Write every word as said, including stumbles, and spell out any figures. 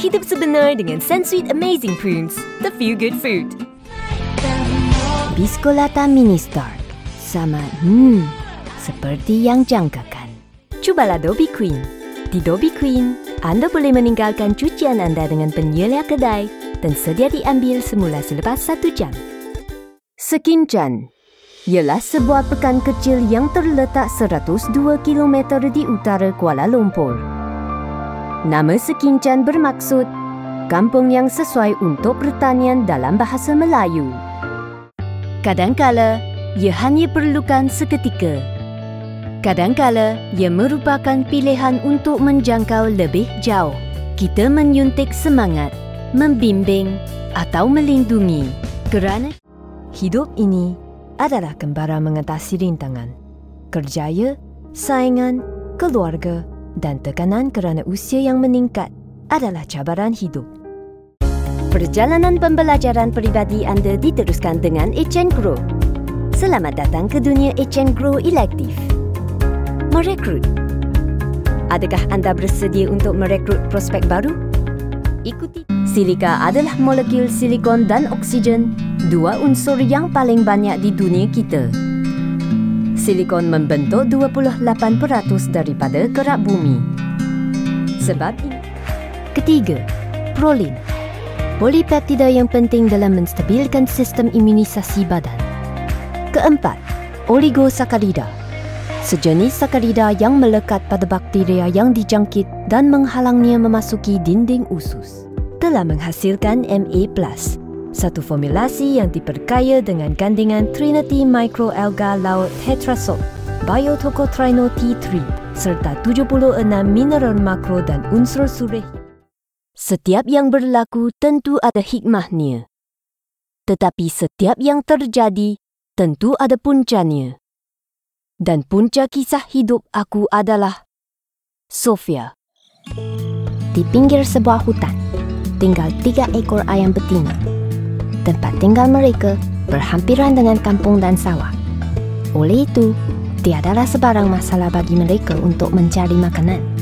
hidup sebenar dengan Sunsweet Amazing Prunes, the feel good fruit. Biskolata Ministar. Sama, hmm, seperti yang jangkakan. Cubalah Dobby Queen. Di Dobby Queen, anda boleh meninggalkan cucian anda dengan penyelia kedai dan sedia diambil semula selepas satu jam. Sekinchan ialah sebuah pekan kecil yang terletak seratus dua kilometer di utara Kuala Lumpur. Nama Sekinchan bermaksud kampung yang sesuai untuk pertanian dalam bahasa Melayu. Kadangkala, ia hanya perlukan seketika. Kadangkala, ia merupakan pilihan untuk menjangkau lebih jauh. Kita menyuntik semangat, membimbing atau melindungi kerana hidup ini adalah kembara mengatasi rintangan, kerjaya, saingan, keluarga dan tekanan kerana usia yang meningkat adalah cabaran hidup. Perjalanan pembelajaran peribadi anda diteruskan dengan H and Grow. Selamat datang ke dunia H and Grow Elective. Merekrut. Adakah anda bersedia untuk merekrut prospek baru? Ikuti. Silika adalah molekul silikon dan oksigen, dua unsur yang paling banyak di dunia kita. Silikon membentuk dua puluh lapan peratus daripada kerak bumi. Sebab ini. Ketiga, prolin. Polipeptida yang penting dalam menstabilkan sistem imunisasi badan. Keempat, oligosakarida. Sejenis sakarida yang melekat pada bakteria yang dijangkit dan menghalangnya memasuki dinding usus. Telah menghasilkan M A plus, satu formulasi yang diperkaya dengan kandungan Trinity Microalga Laut Tetrasol, Biotocotrino T tiga serta tujuh puluh enam mineral makro dan unsur surih. Setiap yang berlaku tentu ada hikmahnya. Tetapi setiap yang terjadi tentu ada puncanya. Dan punca kisah hidup aku adalah Sofia. Di pinggir sebuah hutan, tinggal tiga ekor ayam betina. Tempat tinggal mereka berhampiran dengan kampung dan sawah. Oleh itu, tiadalah sebarang masalah bagi mereka untuk mencari makanan.